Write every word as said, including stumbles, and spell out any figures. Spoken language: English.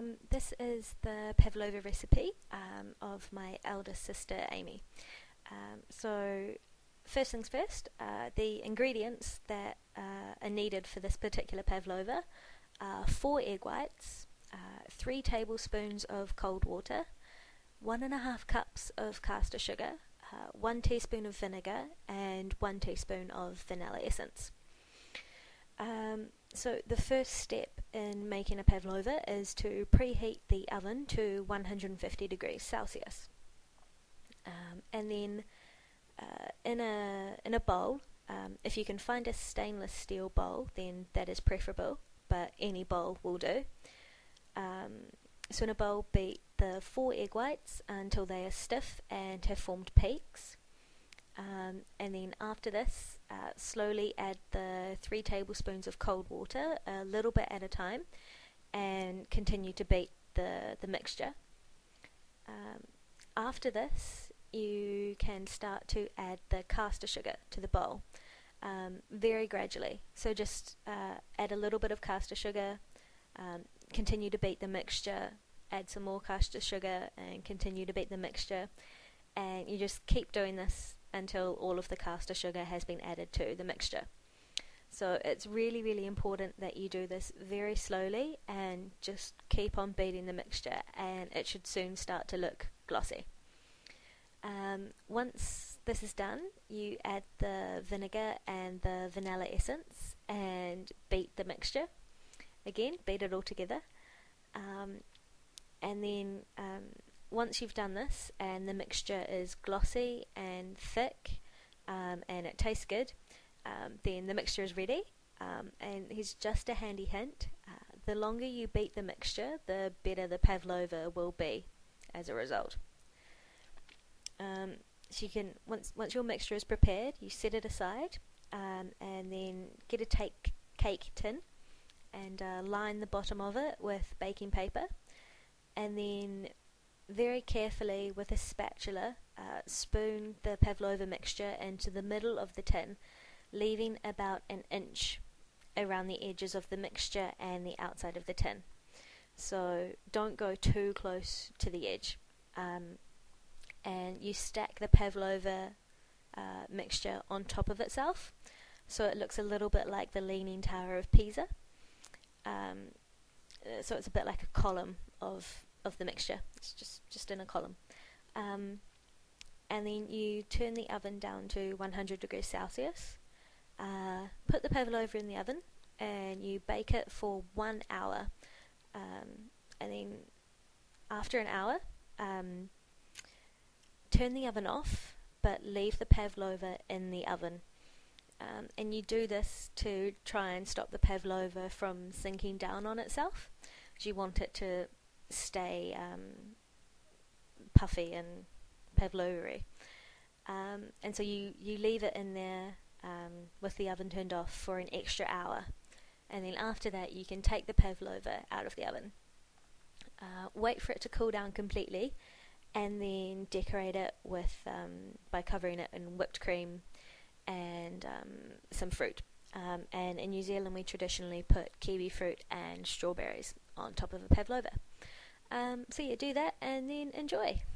Um, this is the pavlova recipe um, of my eldest sister Amy. Um, so first things first, uh, the ingredients that uh, are needed for this particular pavlova are four egg whites, uh, three tablespoons of cold water, one and a half cups of caster sugar, uh, one teaspoon of vinegar, and one teaspoon of vanilla essence. Um, so the first step in making a pavlova is to preheat the oven to one hundred fifty degrees Celsius, um, and then uh, in a in a bowl, um, if you can find a stainless steel bowl, then that is preferable, but any bowl will do. Um, so in a bowl, beat the four egg whites until they are stiff and have formed peaks. Um, and then after this, uh, slowly add the three tablespoons of cold water, a little bit at a time, and continue to beat the, the mixture. Um, after this, you can start to add the caster sugar to the bowl, um, very gradually. So just uh, add a little bit of caster sugar, um, continue to beat the mixture, add some more caster sugar, and continue to beat the mixture. And you just keep doing this until all of the caster sugar has been added to the mixture. So it's really, really important that you do this very slowly and just keep on beating the mixture, and it should soon start to look glossy. Um, once this is done, you add the vinegar and the vanilla essence and beat the mixture. Again, beat it all together. Um, and then um, once you've done this and the mixture is glossy and thick um, and it tastes good, um, then the mixture is ready. Um, and here's just a handy hint. Uh, the longer you beat the mixture, the better the pavlova will be as a result. Um, so you can, once once your mixture is prepared, you set it aside, um, and then get a take, cake tin and uh, line the bottom of it with baking paper, and then very carefully with a spatula uh, spoon the pavlova mixture into the middle of the tin, leaving about an inch around the edges of the mixture and the outside of the tin. So don't go too close to the edge. Um, and you stack the pavlova uh, mixture on top of itself, so it looks a little bit like the Leaning Tower of Pisa. Um, so it's a bit like a column of of the mixture. It's just just in a column. Um, and then you turn the oven down to one hundred degrees Celsius. Uh, put the pavlova in the oven, and you bake it for one hour. Um, and then after an hour, um, turn the oven off, but leave the pavlova in the oven. Um, and you do this to try and stop the pavlova from sinking down on itself. You want it to stay um, puffy and pavlova-y. Um, and so you, you leave it in there um, with the oven turned off for an extra hour. And then after that, you can take the pavlova out of the oven. Uh, wait for it to cool down completely, and then decorate it with um, by covering it in whipped cream and um, some fruit. Um, and in New Zealand, we traditionally put kiwi fruit and strawberries on top of a pavlova. Um, so yeah, do that and then enjoy.